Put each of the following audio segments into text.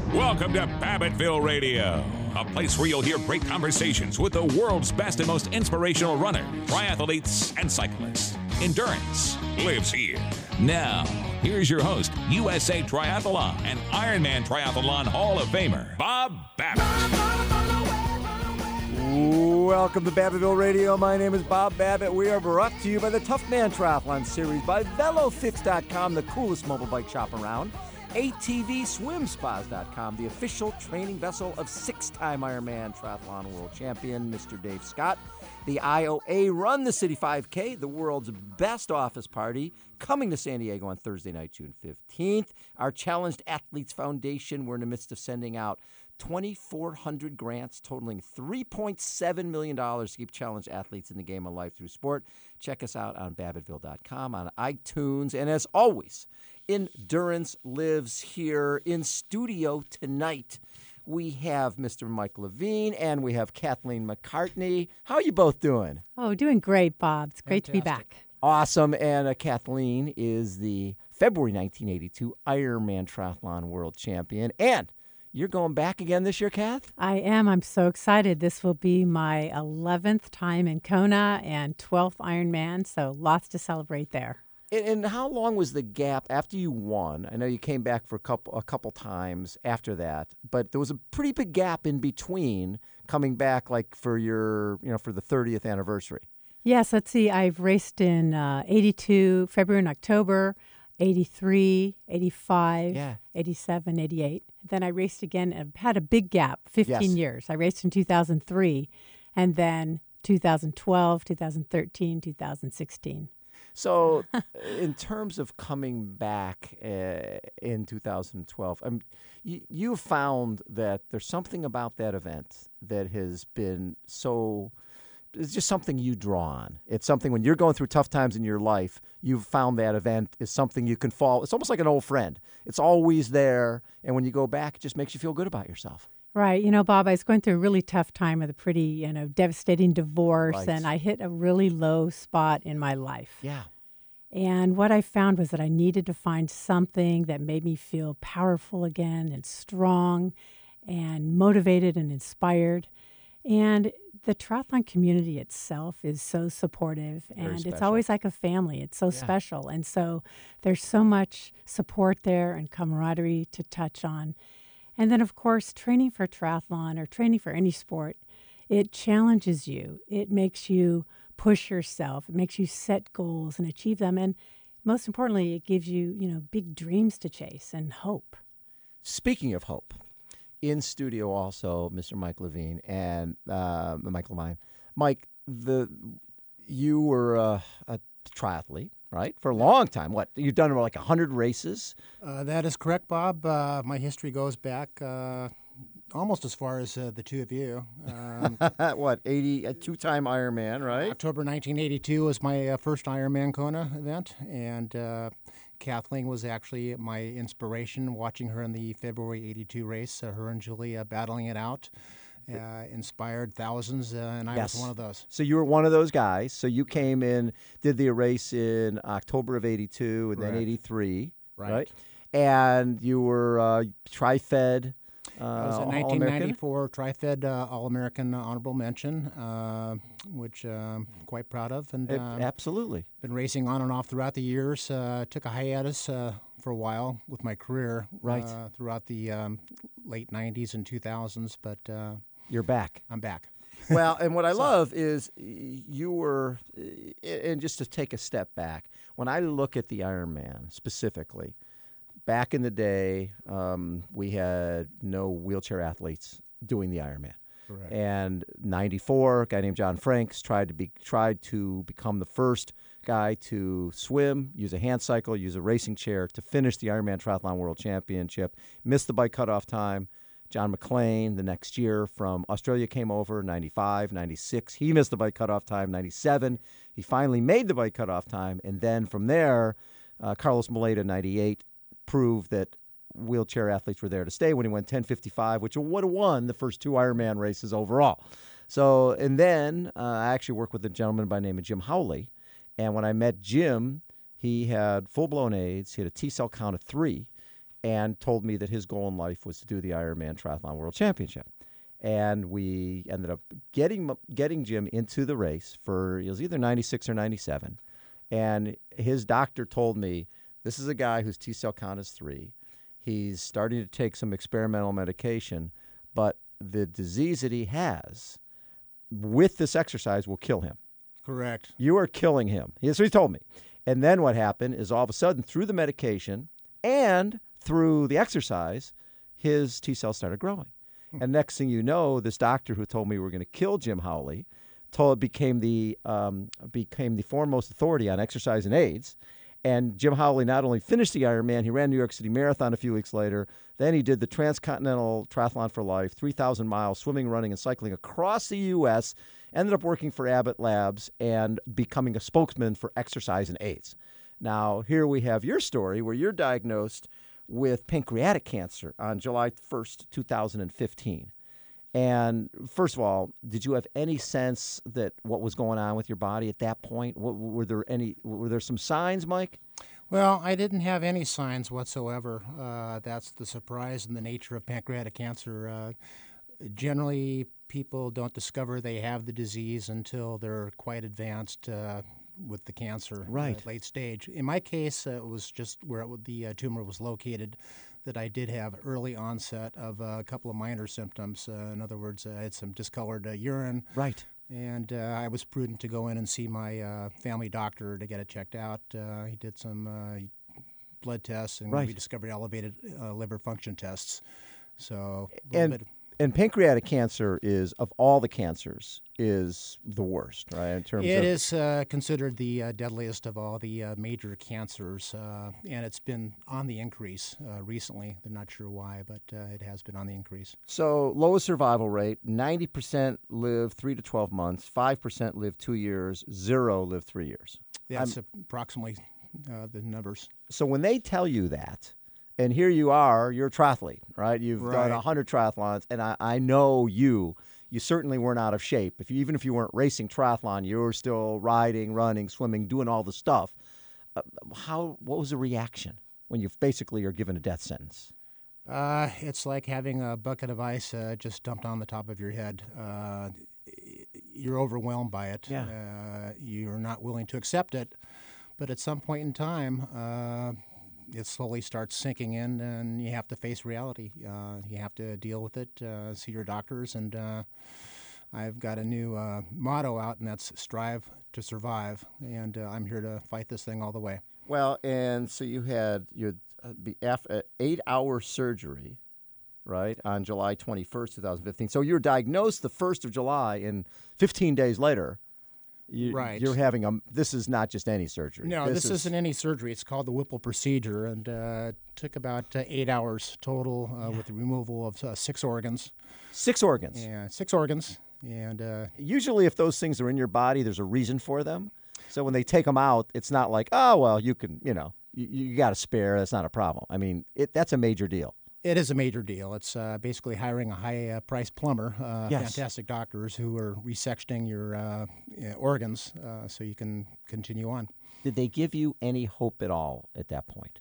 Welcome to Babbitttville Radio, a place where you'll hear great conversations with the world's best and most inspirational runners, triathletes, and cyclists. Endurance lives here. Now, here's your host, USA Triathlon and Ironman Triathlon Hall of Famer, Bob Babbitt. Welcome to Babbitttville Radio. My name is Bob Babbitt. We are brought to you by the Tough Man Triathlon Series by VeloFix.com, the coolest mobile bike shop around. ATVSwimSpas.com, the official training vessel of six-time Ironman Triathlon World Champion, Mr. Dave Scott. The IOA Run the City 5K, the world's best office party, coming to San Diego on Thursday night, June 15th. Our Challenged Athletes Foundation, we're in the midst of sending out 2,400 grants totaling $3.7 million to keep challenged athletes in the game of life through sport. Check us out on Babbitttville.com, on iTunes, and as always, Endurance lives here. In studio tonight, we have Mr. Mike Levine and we have Kathleen McCartney. How are you both doing? Oh, doing great, Bob. It's great to be back. Awesome. And Kathleen is the February 1982 Ironman Triathlon World Champion. And you're going back again this year, Kath? I am. I'm so excited. This will be my 11th time in Kona and 12th Ironman, so lots to celebrate there. And how long was the gap after you won? I know you came back for a couple times after that, but there was a pretty big gap in between coming back, like for for the 30th anniversary. Yes, let's see. I've raced in 82, February and October, 83, 85, 87, 88. Then I raced again. I've had a big gap, 15 years. I raced in 2003, and then 2012, 2013, 2016. So in terms of coming back in 2012, you found that there's something about that event that has been it's just something you draw on. It's something when you're going through tough times in your life, you've found that event is something you can fall. It's almost like an old friend. It's always there. And when you go back, it just makes you feel good about yourself. Right. Bob, I was going through a really tough time with a pretty, devastating divorce, Right. and I hit a really low spot in my life. Yeah. And what I found was that I needed to find something that made me feel powerful again and strong and motivated and inspired. And the triathlon community itself is so supportive, and it's always like a family. It's so special. And so there's so much support there and camaraderie to touch on. And then, of course, training for triathlon or training for any sport, it challenges you. It makes you push yourself. It makes you set goals and achieve them. And most importantly, it gives you, big dreams to chase and hope. Speaking of hope, in studio also, Mr. Mike Levine and Mike Levine. Mike, you were a triathlete, right? For a long time. What? You've done like 100 races? That is correct, Bob. My history goes back almost as far as the two of you. What, a two-time Ironman, right? October 1982 was my first Ironman Kona event, and Kathleen was actually my inspiration, watching her in the February 82 race, her and Julia battling it out. Inspired thousands, and I was one of those. So you were one of those guys. So you came in, did the race in October of 82 and then 83, right? And you were Tri-Fed I was a 1994 Tri-Fed All-American Honorable Mention, which I'm quite proud of. And absolutely. Been racing on and off throughout the years. Took a hiatus for a while with my career throughout the late 90s and 2000s, but you're back. I'm back. Well, and what I love is you were, and just to take a step back, when I look at the Ironman specifically, back in the day, we had no wheelchair athletes doing the Ironman. Correct. And 94, a guy named John Franks tried to become the first guy to swim, use a hand cycle, use a racing chair to finish the Ironman Triathlon World Championship. Missed the bike cutoff time. John McLean the next year from Australia came over, 95, 96. He missed the bike cutoff time, 97. He finally made the bike cutoff time. And then from there, Carlos Moleda, 98, proved that wheelchair athletes were there to stay when he went 10:55, which would have won the first two Ironman races overall. So, and then I actually worked with a gentleman by the name of Jim Howley. And when I met Jim, he had full-blown AIDS. He had a T-cell count of 3. and told me that his goal in life was to do the Ironman Triathlon World Championship. And we ended up getting Jim into the race for, it was either 96 or 97. And his doctor told me, this is a guy whose T-cell count is 3. He's starting to take some experimental medication, but the disease that he has with this exercise will kill him. Correct. You are killing him. That's what he told me. And then what happened is all of a sudden, through the medication and through the exercise, his T-cells started growing. And next thing you know, this doctor who told me we were going to kill Jim Howley became the foremost authority on exercise and AIDS. And Jim Howley not only finished the Ironman, he ran New York City Marathon a few weeks later. Then he did the Transcontinental Triathlon for Life, 3,000 miles swimming, running, and cycling across the U.S., ended up working for Abbott Labs and becoming a spokesman for exercise and AIDS. Now, here we have your story where you're diagnosed with pancreatic cancer on July 1st, 2015. And first of all, did you have any sense that what was going on with your body at that point? Were there some signs, Mike? Well, I didn't have any signs whatsoever. That's the surprise in the nature of pancreatic cancer. Generally, people don't discover they have the disease until they're quite advanced with the cancer, right, late stage. In my case, it was just where the tumor was located that I did have early onset of a couple of minor symptoms. In other words, I had some discolored urine. Right. And I was prudent to go in and see my family doctor to get it checked out. He did some blood tests, and right, we discovered elevated liver function tests. So And pancreatic cancer is, of all the cancers, is the worst, right? In terms it of is considered the deadliest of all the major cancers, and it's been on the increase recently. They're not sure why, but it has been on the increase. So lowest survival rate, 90% live 3 to 12 months, 5% live 2 years, 0 live 3 years. That's approximately the numbers. So when they tell you that, and here you are, you're a triathlete, right? You've done 100 triathlons, and I know you certainly weren't out of shape. Even if you weren't racing triathlon, you were still riding, running, swimming, doing all the stuff. What was the reaction when you basically are given a death sentence? It's like having a bucket of ice just dumped on the top of your head. You're overwhelmed by it. Yeah. You're not willing to accept it, but at some point in time, it slowly starts sinking in, and you have to face reality. You have to deal with it, see your doctors, and I've got a new motto out, and that's strive to survive, and I'm here to fight this thing all the way. Well, and so you had your 8-hour surgery, right, on July 21st, 2015. So you were diagnosed the 1st of July, and 15 days later, you're having this is not just any surgery. No, this isn't any surgery. It's called the Whipple procedure, and took about 8 hours total with the removal of 6 organs. 6 organs? Yeah, 6 organs. And usually if those things are in your body, there's a reason for them. So when they take them out, it's not like, oh, well, you can, you got a spare. That's not a problem. I mean, that's a major deal. It is a major deal. It's basically hiring a high-priced plumber, yes, fantastic doctors who are resectioning your organs so you can continue on. Did they give you any hope at all at that point?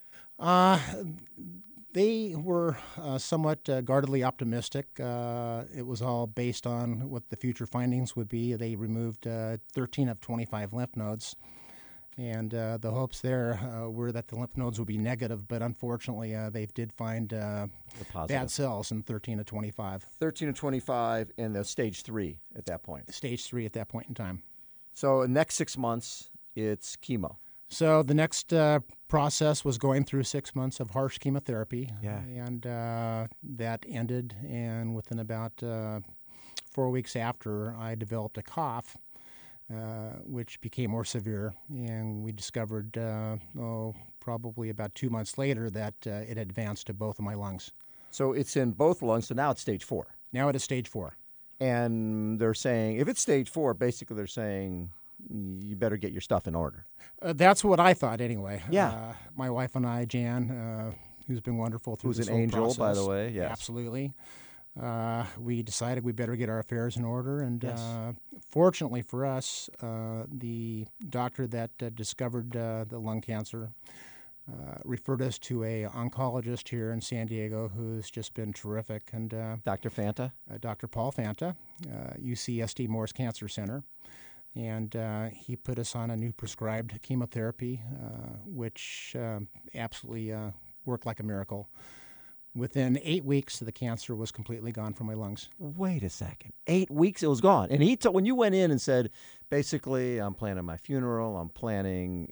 They were somewhat guardedly optimistic. It was all based on what the future findings would be. They removed 13 of 25 lymph nodes. And the hopes there were that the lymph nodes would be negative, but unfortunately they did find bad cells in 13 to 25. 13 to 25 in the stage 3 at that point. Stage 3 at that point in time. So next 6 months, it's chemo. So the next process was going through 6 months of harsh chemotherapy. Yeah. And that ended, and within about 4 weeks after, I developed a cough. Which became more severe, and we discovered, probably about 2 months later, that it advanced to both of my lungs. So it's in both lungs, so now it's stage 4. Now it is stage 4. And they're saying, if it's stage 4, basically they're saying you better get your stuff in order. That's what I thought anyway. Yeah. My wife and I, Jan, who's been wonderful through this whole process. Who's an angel, by the way, yes. Absolutely. We decided we better get our affairs in order, and yes, fortunately for us, the doctor that discovered the lung cancer referred us to a oncologist here in San Diego who's just been terrific, and Dr. Fanta? Dr. Paul Fanta, UCSD Morris Cancer Center. And he put us on a new prescribed chemotherapy, which absolutely worked like a miracle. Within 8 weeks, the cancer was completely gone from my lungs. Wait a second. 8 weeks, it was gone. And he told, when you went in and said, basically, I'm planning my funeral, I'm planning,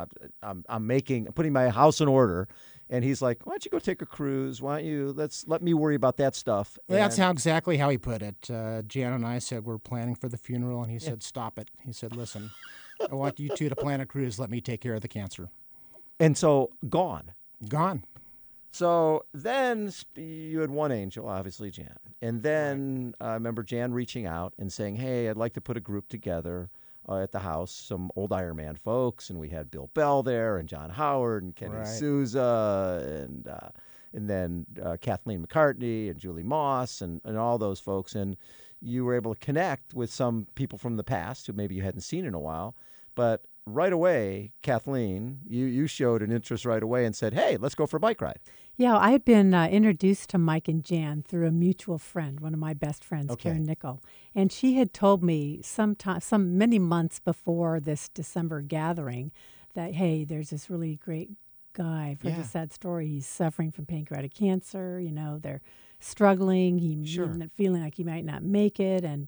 I'm putting my house in order. And he's like, why don't you go take a cruise? Why don't you, let me worry about that stuff. That's exactly how he put it. Jan and I said, we're planning for the funeral. And he said, stop it. He said, listen, I want you two to plan a cruise. Let me take care of the cancer. And so, gone. Gone. So then you had one angel, obviously Jan. And then I remember Jan reaching out and saying, hey, I'd like to put a group together at the house, some old Ironman folks. And we had Bill Bell there and John Howard and Kenny Souza and then Kathleen McCartney and Julie Moss and all those folks. And you were able to connect with some people from the past who maybe you hadn't seen in a while. But right away, Kathleen, you showed an interest right away and said, hey, let's go for a bike ride. Yeah, I had been introduced to Mike and Jan through a mutual friend, one of my best friends, Karen Nickel. And she had told me many months before this December gathering that, hey, there's this really great guy. I've heard a sad story. He's suffering from pancreatic cancer. They're struggling. He's feeling like he might not make it. And,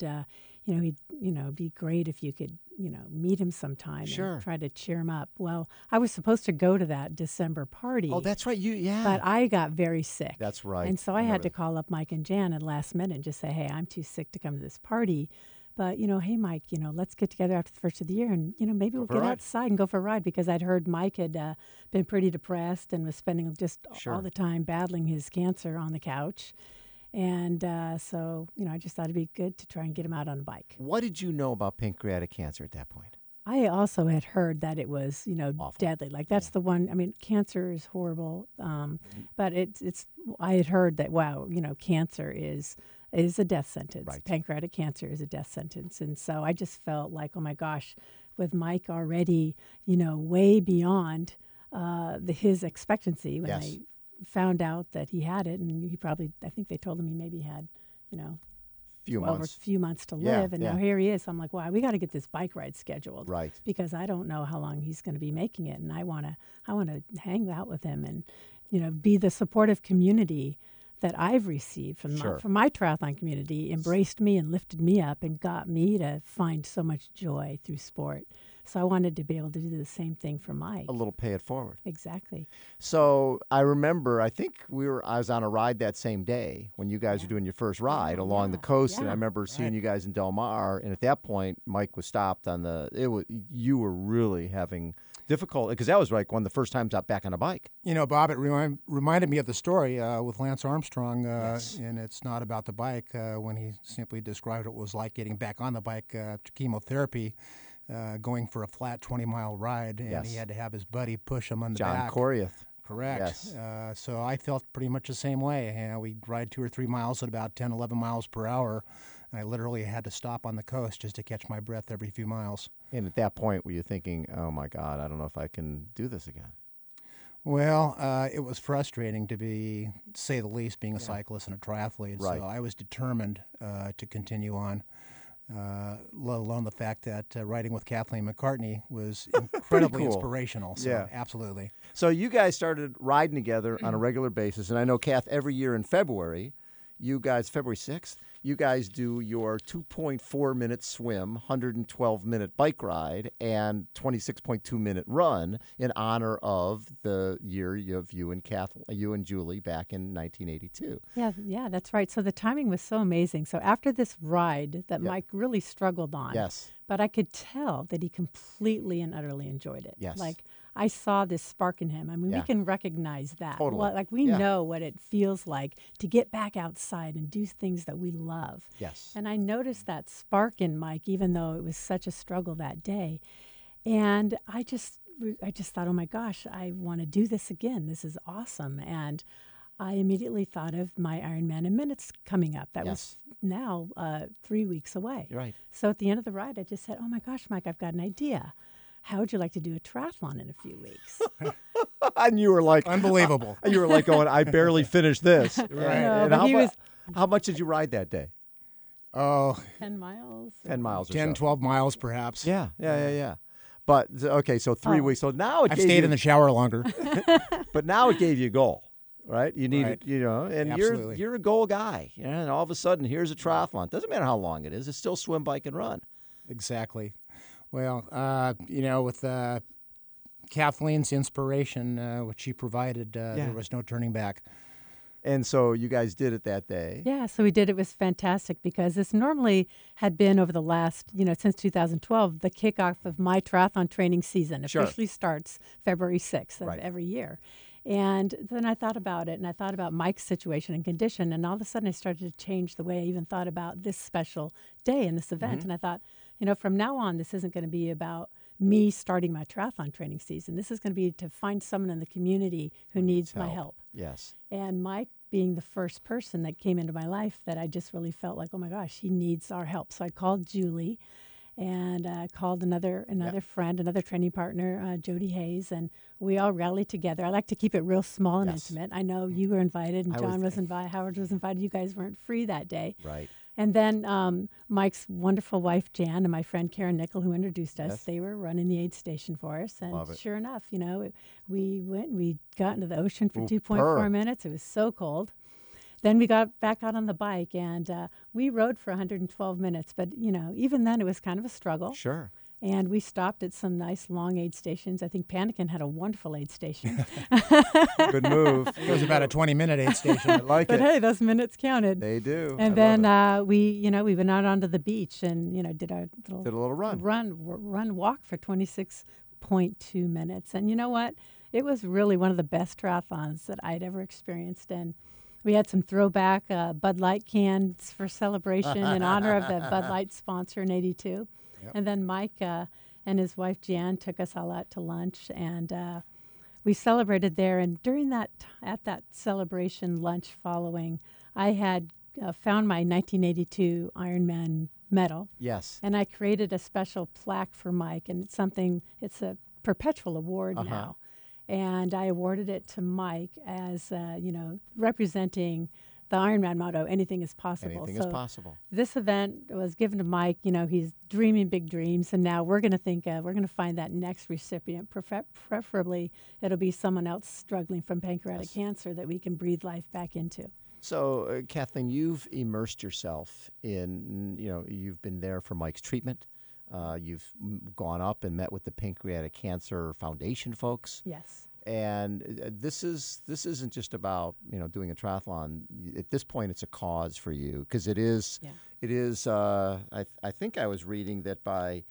it'd be great if you could, meet him sometime and try to cheer him up. Well, I was supposed to go to that December party. Oh, that's right. But I got very sick. That's right. And so I had to call up Mike and Jan at the last minute and just say, hey, I'm too sick to come to this party. But, hey, Mike, let's get together after the first of the year and, maybe we'll get outside and go for a ride, because I'd heard Mike had been pretty depressed and was spending just all the time battling his cancer on the couch. And so, I just thought it'd be good to try and get him out on a bike. What did you know about pancreatic cancer at that point? I also had heard that it was, awful. Deadly. Like that's the one. I mean, cancer is horrible, but it's. I had heard that cancer is a death sentence. Right. Pancreatic cancer is a death sentence, and so I just felt like, oh my gosh, with Mike already, way beyond his expectancy when I found out that he had it, and I think they told him he maybe had, a few months to live, and now here he is. So I'm like, wow, we got to get this bike ride scheduled, right? Because I don't know how long he's going to be making it, and I want to hang out with him and be the supportive community that I've received from my triathlon community, embraced me and lifted me up and got me to find so much joy through sport. So I wanted to be able to do the same thing for Mike. A little pay it forward. Exactly. So I remember, I think I was on a ride that same day when you guys were doing your first ride along the coast, and I remember seeing you guys in Del Mar. And at that point, Mike was stopped on you were really having difficulty, because that was like one of the first times out back on a bike. Bob, it reminded me of the story with Lance Armstrong, and it's not about the bike, when he simply described what it was like getting back on the bike to chemotherapy. Going for a flat 20-mile ride, and he had to have his buddy push him on the back. John Coryath. Correct. Yes. So I felt pretty much the same way. We'd ride 2 or 3 miles at about 10, 11 miles per hour. And I literally had to stop on the coast just to catch my breath every few miles. And at that point, were you thinking, oh, my God, I don't know if I can do this again? Well, it was frustrating to say the least, being a cyclist and a triathlete. Right. So I was determined to continue on. Let alone the fact that riding with Kathleen McCartney was incredibly inspirational. So absolutely. So you guys started riding together on a regular basis, and I know, Kath, every year in February, February 6th, you guys do your 2.4-minute swim, 112-minute bike ride, and 26.2-minute run in honor of the year of you and Julie back in 1982. Yeah, that's right. So the timing was so amazing. So after this ride that Mike really struggled on, but I could tell that he completely and utterly enjoyed it. Yes. Like, I saw this spark in him. I mean, we can recognize that. Totally. We know what it feels like to get back outside and do things that we love. Yes. And I noticed that spark in Mike, even though it was such a struggle that day. And I just thought, oh my gosh, I want to do this again. This is awesome. And I immediately thought of my Ironman in Minutes coming up. That was now 3 weeks away. Right. So at the end of the ride, I just said, oh my gosh, Mike, I've got an idea. how would you like to do a triathlon in a few weeks? And you were like, Unbelievable. you were like going, I barely finished this. Right. And but he was how much did you ride that day? Oh, 10 miles. 10 miles or 10, so. 12 miles perhaps. Yeah. But, okay, so 3 weeks. So now I've stayed in the shower longer. But now it gave you a goal, right? You needed, Right. and Absolutely. you're a goal guy. And all of a sudden, here's a triathlon. Doesn't matter how long it is. It's still swim, bike, and run. Exactly. Well, with Kathleen's inspiration, which she provided, there was no turning back. And so you guys did it that day. Yeah, so we did. It was fantastic because this normally had been over the last, since 2012, the kickoff of my triathlon training season. Sure. Officially starts February 6th of Right. every year. And then I thought about it, and I thought about Mike's situation and condition, and all of a sudden I started to change the way I even thought about this special day and this event. And I thought, from now on, this isn't going to be about me starting my triathlon training season. This is going to be to find someone in the community who needs my help. Yes. And Mike being the first person that came into my life that I just really felt like, oh my gosh, he needs our help. So I called Julie and called another friend, another training partner, Jody Hayes, and we all rallied together. I like to keep it real small and intimate. I know you were invited and John was invited, Howard was invited. You guys weren't free that day. Right. And then Mike's wonderful wife, Jan, and my friend Karen Nickel, who introduced us, they were running the aid station for us. And sure enough, we went and we got into the ocean for 2.4 minutes. It was so cold. Then we got back out on the bike, and we rode for 112 minutes. But, even then it was kind of a struggle. Sure. And we stopped at some nice long aid stations. I think Panikin had a wonderful aid station. Good move. It was about a 20-minute aid station. I like But it. hey, those minutes counted. They do. And I love then it. we went out onto the beach and did our Did a little run. walk for 26.2 minutes. And you know what? It was really one of the best triathlons that I'd ever experienced. And we had some throwback Bud Light cans for celebration in honor of the Bud Light sponsor in '82. Yep. And then Mike and his wife Jan took us all out to lunch, and we celebrated there. And during at that celebration lunch following, I had found my 1982 Ironman medal. Yes. And I created a special plaque for Mike, and it's a perpetual award now. And I awarded it to Mike as, representing the Ironman motto, anything is possible. Anything is possible. This event was given to Mike. He's dreaming big dreams, and now we're going to find that next recipient. Preferably, it'll be someone else struggling from pancreatic cancer that we can breathe life back into. So, Kathleen, you've immersed yourself in, you've been there for Mike's treatment. You've gone up and met with the Pancreatic Cancer Foundation folks. Yes. And this isn't just about doing a triathlon. At this point, it's a cause for you because it is. Yeah. It is. I think I was reading that by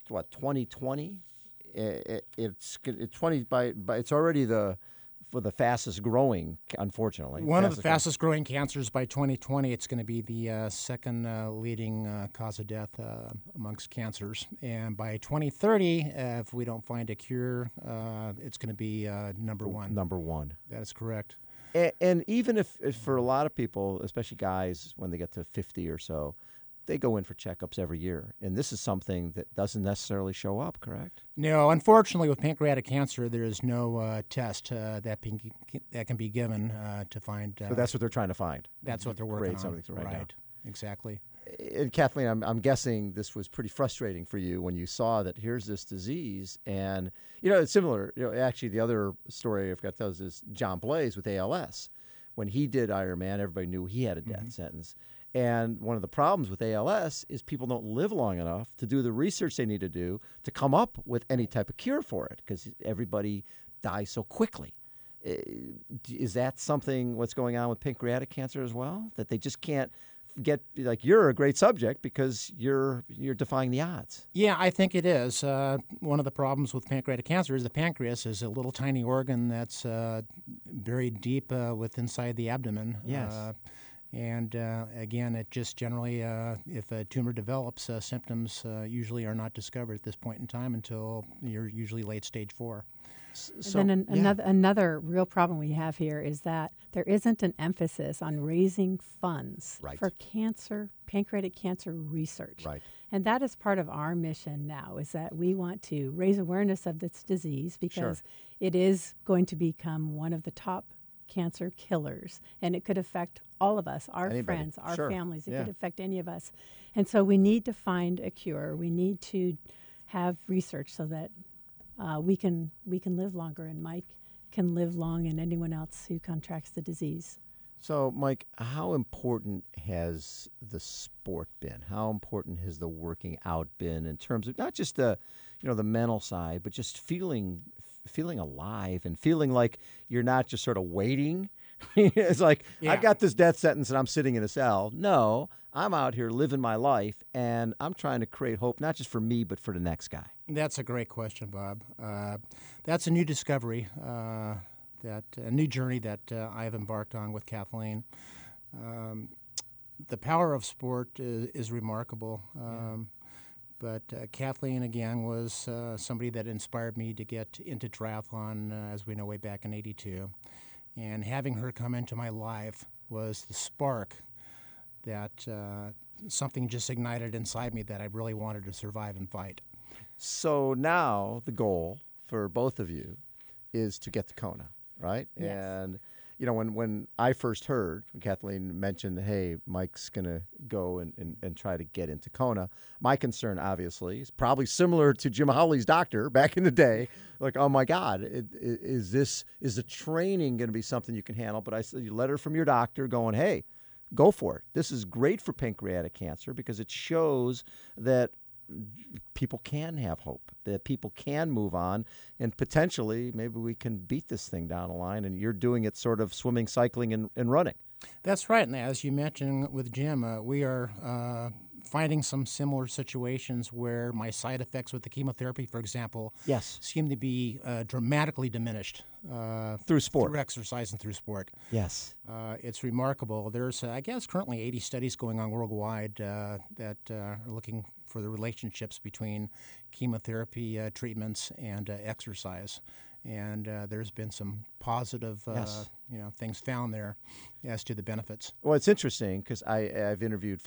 2020, it's already for the fastest growing, unfortunately. One of the fastest growing cancers by 2020. It's going to be the second leading cause of death amongst cancers. And by 2030, if we don't find a cure, it's going to be number one. Number one. That is correct. And even if for a lot of people, especially guys, when they get to 50 or so, they go in for checkups every year. And this is something that doesn't necessarily show up, correct? No, unfortunately, with pancreatic cancer, there is no test that can be given to find. So that's what they're trying to find. That's what they're working on. Something right now. Exactly. And Kathleen, I'm guessing this was pretty frustrating for you when you saw that here's this disease. And, it's similar. Actually, the other story I forgot to tell is John Blaze with ALS. When he did Ironman, everybody knew he had a death sentence. And one of the problems with ALS is people don't live long enough to do the research they need to do to come up with any type of cure for it because everybody dies so quickly. Is that what's going on with pancreatic cancer as well? That they just can't get, you're a great subject because you're defying the odds. Yeah, I think it is. One of the problems with pancreatic cancer is the pancreas is a little tiny organ that's buried deep inside the abdomen. Yes. And again, it just generally, if a tumor develops, symptoms usually are not discovered at this point in time until you're usually late stage 4. Another real problem we have here is that there isn't an emphasis on raising funds for pancreatic cancer research. Right. And that is part of our mission now, is that we want to raise awareness of this disease because it is going to become one of the top cancer killers, and it could affect all of us, our friends, our families. It could affect any of us. And so we need to find a cure. We need to have research so that we can live longer, and Mike can live long, and anyone else who contracts the disease. So, Mike, how important has the sport been? How important has the working out been in terms of not just the mental side, but just feeling alive and feeling like you're not just sort of waiting? It's like, I've got this death sentence and I'm sitting in a cell. No, I'm out here living my life, and I'm trying to create hope, not just for me, but for the next guy. That's a great question, Bob. That's a new discovery, a new journey that I've embarked on with Kathleen. The power of sport is remarkable. But Kathleen, again, was somebody that inspired me to get into triathlon, as we know, way back in '82. And having her come into my life was the spark that something just ignited inside me that I really wanted to survive and fight. So now the goal for both of you is to get to Kona, right? Yes. And when I first heard, when Kathleen mentioned, hey, Mike's going to go and try to get into Kona, my concern, obviously, is probably similar to Jim Howley's doctor back in the day. Like, oh, my God, is the training going to be something you can handle? But I said, you letter from your doctor going, hey, go for it. This is great for pancreatic cancer because it shows that people can have hope, that people can move on, and potentially maybe we can beat this thing down the line. And you're doing it sort of swimming, cycling, and running. That's right. And as you mentioned with Jim, we are finding some similar situations where my side effects with the chemotherapy, for example, seem to be dramatically diminished through sport, through exercise and through sport. Yes, it's remarkable. There's, I guess, currently 80 studies going on worldwide that are looking for the relationships between chemotherapy treatments and exercise. And there's been some positive things found there as to the benefits. Well, it's interesting because I've interviewed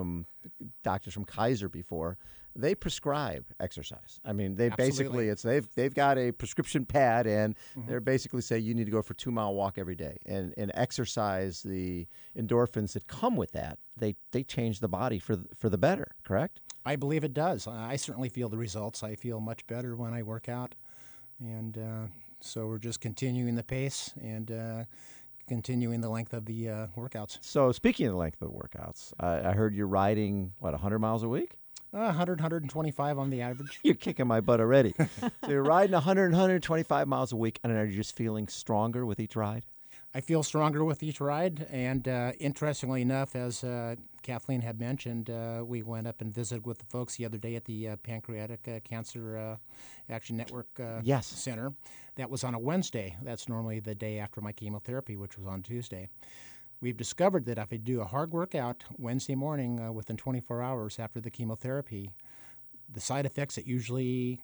doctors from Kaiser before. They prescribe exercise. I mean, they've got a prescription pad, and they're basically say you need to go for a 2-mile walk every day. And exercise, the endorphins that come with that, they change the body for the better, correct? I believe it does. I certainly feel the results. I feel much better when I work out. And so we're just continuing the pace and continuing the length of the workouts. So speaking of the length of the workouts, I heard you're riding, 100 miles a week? 100, 125 on the average. You're kicking my butt already. So you're riding 100, 125 miles a week, and are you just feeling stronger with each ride? I feel stronger with each ride, and interestingly enough, as Kathleen had mentioned, we went up and visited with the folks the other day at the Pancreatic Cancer Action Network Center. That was on a Wednesday. That's normally the day after my chemotherapy, which was on Tuesday. We've discovered that if I do a hard workout Wednesday morning within 24 hours after the chemotherapy, the side effects that usually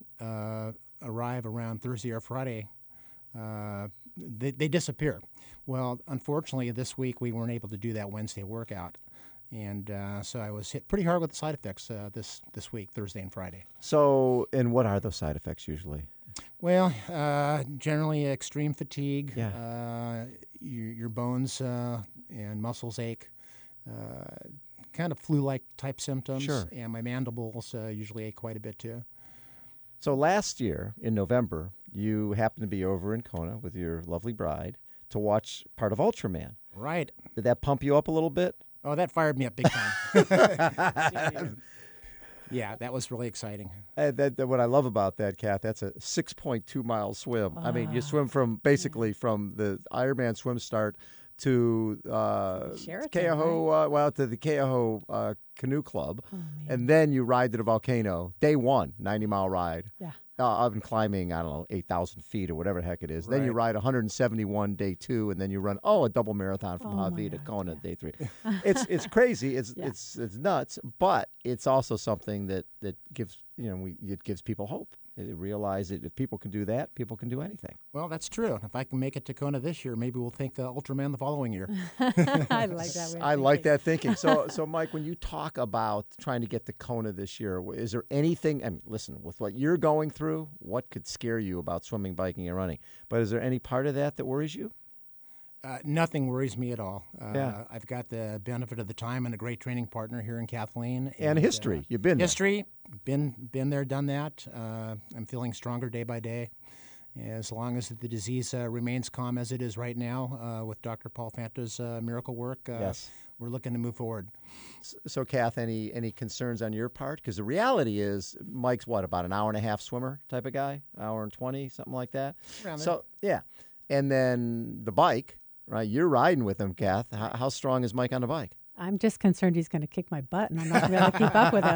arrive around Thursday or Friday, they disappear. Well, unfortunately, this week we weren't able to do that Wednesday workout. And so I was hit pretty hard with the side effects this week, Thursday and Friday. So, and what are those side effects usually? Well, generally extreme fatigue. Yeah. Your bones and muscles ache. Kind of flu-like type symptoms. Sure. And my mandibles usually ache quite a bit too. So last year in November, you happened to be over in Kona with your lovely bride to watch part of Ultraman. Right. Did that pump you up a little bit? Oh, that fired me up big time. Yeah, that was really exciting. What I love about that, Kath, that's a 6.2-mile swim. I mean, you swim from the Ironman swim start to Keauhou, to the Keauhou Canoe Club, and then you ride to the volcano. Day one, 90-mile ride. Yeah. I've been climbing, 8,000 feet or whatever the heck it is. Right. Then you ride 171 day 2, and then you run a double marathon from Hawaii to Kona day 3. It's crazy. It's nuts, but it's also something that gives it gives people hope. realize that if people can do that, people can do anything. Well, that's true. If I can make it to Kona this year, maybe we'll think Ultraman the following year. I like that way of I like thinking. that thinking. So Mike, when you talk about trying to get to Kona this year, is there anything, I mean, listen, with what you're going through, what could scare you about swimming, biking, and running? But is there any part of that worries you? Nothing worries me at all. Yeah. I've got the benefit of the time and a great training partner here in Kathleen. And history. You've been there. History. Been there, done that. I'm feeling stronger day by day. As long as the disease remains calm as it is right now with Dr. Paul Fanta's miracle work, Yes. we're looking to move forward. So, Kath, any concerns on your part? Because the reality is, Mike's what, about an hour and a half swimmer type of guy? Hour and 20, something like that? Around there. So, yeah. And then the bike, right? You're riding with him, Kath. How strong is Mike on the bike? I'm just concerned he's going to kick my butt, and I'm not going to be able to keep up with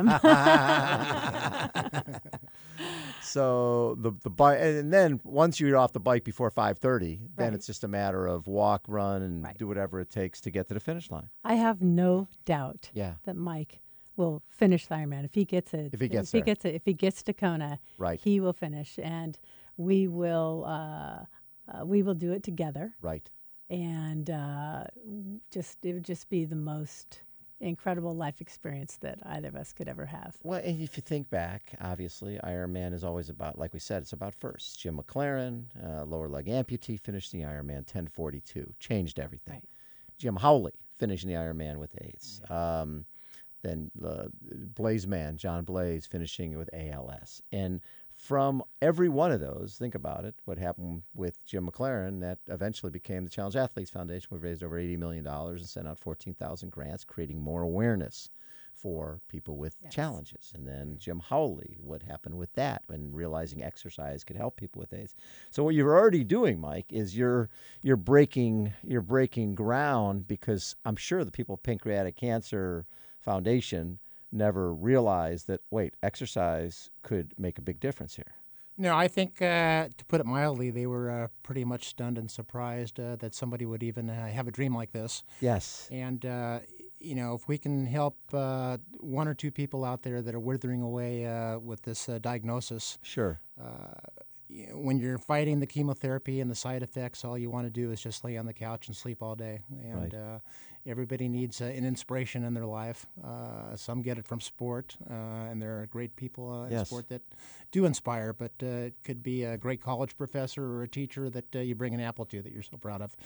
him. So the bike, and then once you're off the bike before 5:30, then Right. it's just a matter of walk, run, and Right. do whatever it takes to get to the finish line. I have no doubt Yeah. that Mike will finish the Ironman if he gets it. If he gets if he gets to Kona, Right. he will finish, and we will do it together. Right. And it would just be the most incredible life experience that either of us could ever have. Well, and if you think back, obviously, Ironman is always about, like we said, it's about first. Jim McLaren, lower leg amputee, finished the Ironman 10:42, changed everything. Right. Jim Howley finishing the Ironman with AIDS. Then Blazeman, John Blaze, finishing with ALS. And from every one of those, think about it, what happened with Jim McLaren, that eventually became the Challenge Athletes Foundation. We've raised over $80 million and sent out 14,000 grants, creating more awareness for people with Yes. challenges. And then Jim Howley, what happened with that when realizing exercise could help people with AIDS. So what you're already doing, Mike, is you're breaking ground, because I'm sure the people at Pancreatic Cancer Foundation never realized that, wait, exercise could make a big difference here. No, I think, to put it mildly, they were pretty much stunned and surprised that somebody would even have a dream like this. Yes. And, if we can help one or two people out there that are withering away with this diagnosis, Sure. when you're fighting the chemotherapy and the side effects, all you want to do is just lay on the couch and sleep all day. And everybody needs an inspiration in their life. Some get it from sport, and there are great people in Yes. sport that do inspire, but it could be a great college professor or a teacher that you bring an apple to that you're so proud of.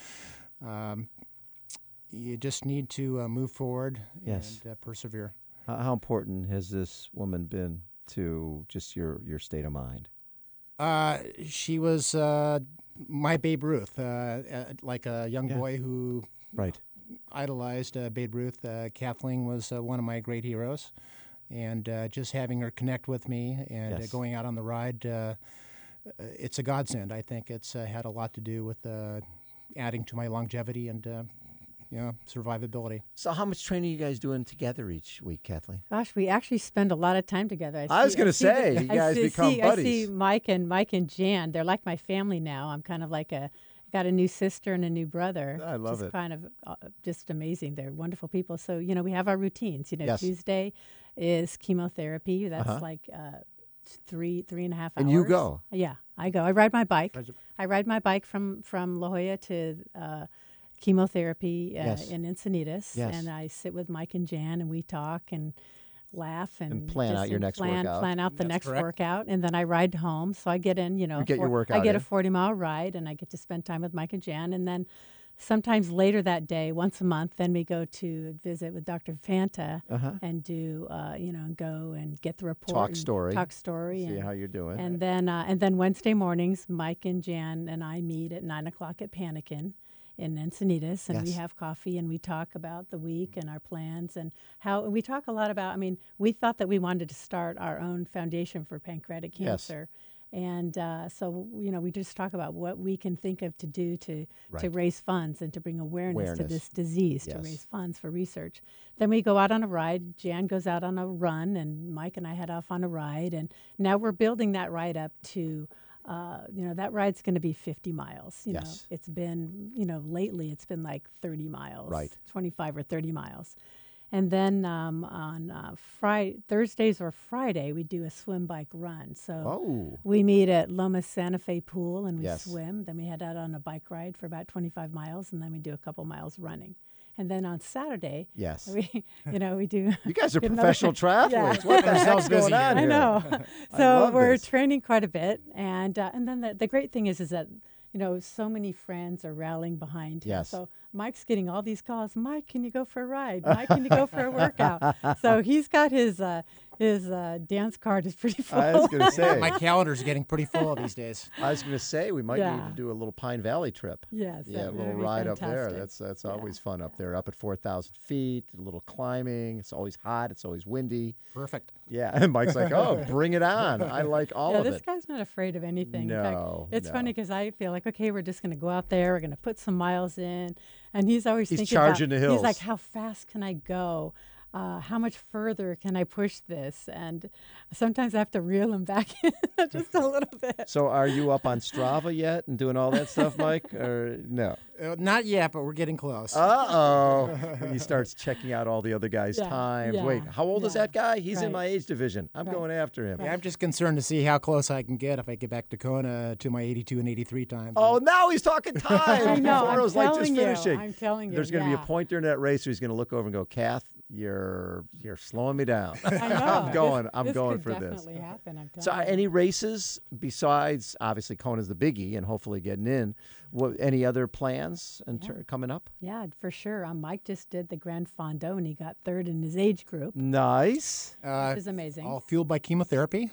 You just need to move forward Yes. and persevere. How important has this woman been to just your state of mind? She was my Babe Ruth, like a young boy who Right. idolized Babe Ruth. Kathleen was one of my great heroes, and just having her connect with me and Yes. going out on the ride, it's a godsend. I think it's had a lot to do with adding to my longevity and survivability. So how much training are you guys doing together each week, Kathleen? Gosh, we actually spend a lot of time together. I was gonna say, you guys become I buddies. see Mike and Jan. They're like my family now. I'm kind of like got a new sister and a new brother. I love just it. Kind of just amazing. They're wonderful people. So we have our routines. Yes. Tuesday is chemotherapy. That's Uh-huh. like 3.5 hours. And you go? Yeah, I go. I ride my bike. Pleasure. I ride my bike from La Jolla to chemotherapy Yes. in Encinitas, Yes. and I sit with Mike and Jan, and we talk and laugh and plan just out your next workout. Plan out the That's next correct. workout, and then I ride home. So I get in, You get your workout I get in. a 40-mile ride, and I get to spend time with Mike and Jan, and then sometimes later that day, once a month, then we go to visit with Dr. Fanta and do, go and get the report. Talk and story. Talk story. See and, how you're doing. and then Wednesday mornings, Mike and Jan and I meet at 9:00 at Panikin in Encinitas, and we Yes. have coffee and we talk about the week and our plans and how we talk a lot about. I mean, we thought that we wanted to start our own foundation for pancreatic Yes. cancer. And so, we just talk about what we can think of to do to Right. raise funds and to bring awareness to this disease, to Yes. raise funds for research. Then we go out on a ride. Jan goes out on a run, and Mike and I head off on a ride. And now we're building that ride up to, that ride's going to be 50 miles. Yes. It's been, lately it's been like 30 miles, Right. 25 or 30 miles. And then on Thursdays or Friday, we do a swim bike run. So Oh. we meet at Loma Santa Fe Pool and we Yes. swim. Then we head out on a bike ride for about 25 miles, and then we do a couple miles running. And then on Saturday, Yes. we do. You guys are get another- professional triathletes. Yeah. What the hell's Ourselves busy going on I here? know. I So love we're this. training quite a bit, and then the great thing is that so many friends are rallying behind him. Yes. So Mike's getting all these calls. Mike, can you go for a ride? Mike, can you go for a workout? So he's got his dance card is pretty full. I was going to say. My calendar's getting pretty full these days. I was going to say we might need Yeah. to do a little Pine Valley trip. Yes. Yeah, a that little would be ride up there. fantastic. That's always fun up there. Up at 4,000 feet, a little climbing. It's always hot. It's always windy. Perfect. Yeah, and Mike's like, "Oh, bring it on! I like all Yeah, of this it." guy's not afraid of anything. In fact, No, it's no. funny because I feel like, okay, we're just going to go out there. We're going to put some miles in, and he's always He's thinking charging about, the He's like, hills. how fast can I go? How much further can I push this? And sometimes I have to reel him back in just a little bit. So, are you up on Strava yet and doing all that stuff, Mike? Or no? Not yet, but we're getting close. Uh-oh. He starts checking out all the other guys' Yeah, times. yeah, Wait, how old is yeah. that guy? He's in Right. my age division. I'm Right. going after him. Yeah, I'm just concerned to see how close I can get if I get back to Kona to my 82 and 83 times. Oh, now he's talking time. I know. Before it I'm was like just telling you. finishing. I'm telling you. There's going to be a yeah. point during that race where he's going to look over and go, Kath, you're slowing me down. I know. I'm going. I'm this going could for this. definitely happen. I'm So, telling you. any races besides obviously Kona's the biggie and hopefully getting in? Any other plans coming up? Yeah, for sure. Mike just did the Grand Fondo, and he got third in his age group, Nice, which is amazing. All fueled by chemotherapy.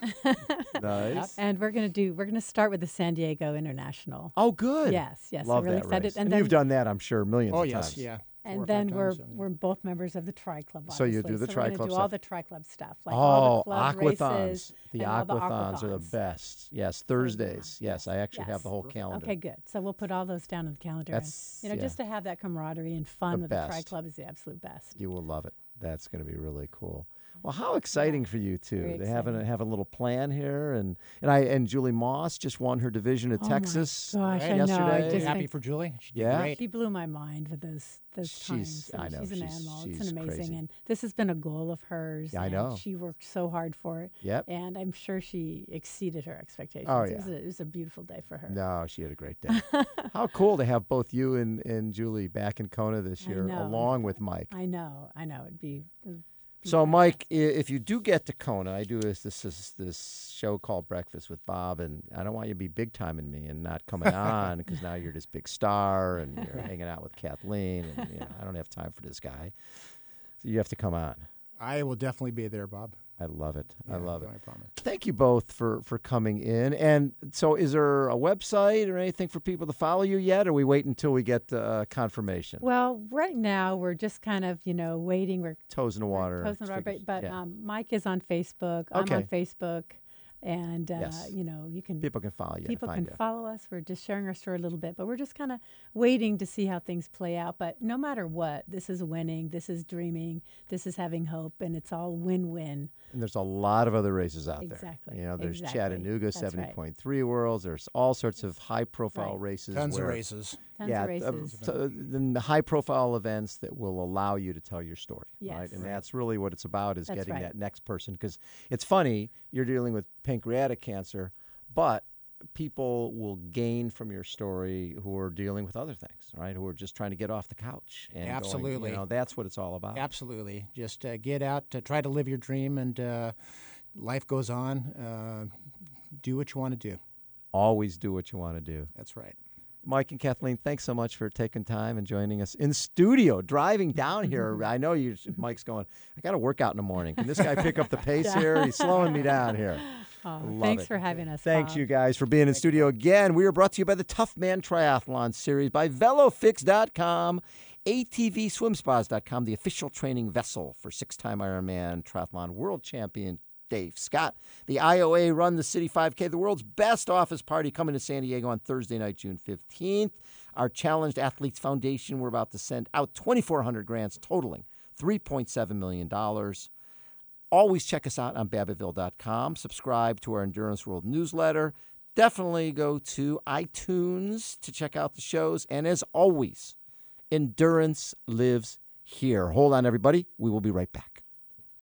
nice. And we're gonna start with the San Diego International. Oh, good. Yes, yes. Love I'm really that excited. race. And And then you've done that, I'm sure, millions Oh, of yes, times. yeah. 4 And or 5 then times, we're both members of the Tri Club. So you do obviously. the So we're Tri gonna Club do all stuff. the Tri Club stuff, like all Oh, the club aquathons. races The and all the aquathons are the aquathons. best. Yes, Thursdays. Yes, I actually have the whole calendar. Okay, good. So we'll put all those down on the calendar. That's- and, yeah. just to have that camaraderie and fun with the Tri best. Club is the absolute best. You will love it. That's going to be really cool. Well, how exciting for you too Very to have exciting. have a little plan here, and Julie Moss just won her division at Oh my Texas gosh, I know. yesterday. Just Happy think- for Julie. She did Yeah. great. She blew my mind with those She's- times. I And know, she's an she's- animal. she's It's an amazing, crazy. and this has been a goal of hers. Yeah, I and know. She worked so hard for it. Yep. And I'm sure she exceeded her expectations. Oh, It was, yeah. it was a beautiful day for her. No, she had a great day. How cool to have both you and Julie back in Kona this I year, know. along with Mike. I know. It'd be So, Mike, if you do get to Kona, I do this show called Breakfast with Bob, and I don't want you to be big timing me and not coming on because now you're this big star and you're hanging out with Kathleen, and I don't have time for this guy. So you have to come on. I will definitely be there, Bob. I love it. I Yeah, love it. I promise. Thank you both for coming in. And so, is there a website or anything for people to follow you yet? Or are we waiting until we get confirmation? Well, right now we're just kind of, waiting. We're Toes in the water. Toes in the water, figures- but yeah. Mike is on Facebook. I'm Okay. on Facebook, and Yes. you can People can follow you. people find can you. follow us. We're just sharing our story a little bit, but we're just kind of waiting to see how things play out. But no matter what, this is winning, this is dreaming, this is having hope, and it's all win-win. And there's a lot of other races out Exactly, there. There's exactly. Chattanooga That's right. 70.3 Worlds. There's all sorts of high-profile Right. races. Tons of where- races. Tons yeah, of races. the high-profile events that will allow you to tell your story, right? Yes. And that's really what it's about, is That's getting right. that next person. Because it's funny, you're dealing with pancreatic cancer, but people will gain from your story who are dealing with other things, right? Who are just trying to get off the couch. And going, Absolutely. that's what it's all about. Absolutely. Just get out, try to live your dream, and life goes on. Do what you want to do. Always do what you want to do. That's right. Mike and Kathleen, thanks so much for taking time and joining us in studio, driving down here. I know Mike's going, I got to work out in the morning. Can this guy pick up the pace here? He's slowing me down here. Oh, Love thanks it. for having us. Thanks, Bob. you guys, for being in studio again. We are brought to you by the Tough Man Triathlon Series, by VeloFix.com, ATVSwimSpas.com, the official training vessel for 6-time Ironman triathlon world champion Dave Scott. The IOA Run the City 5K, the world's best office party, coming to San Diego on Thursday night, June 15th. Our Challenged Athletes Foundation, we're about to send out 2,400 grants totaling $3.7 million. Always check us out on Babbittville.com. Subscribe to our Endurance World newsletter. Definitely go to iTunes to check out the shows. And as always, endurance lives here. Hold on, everybody. We will be right back.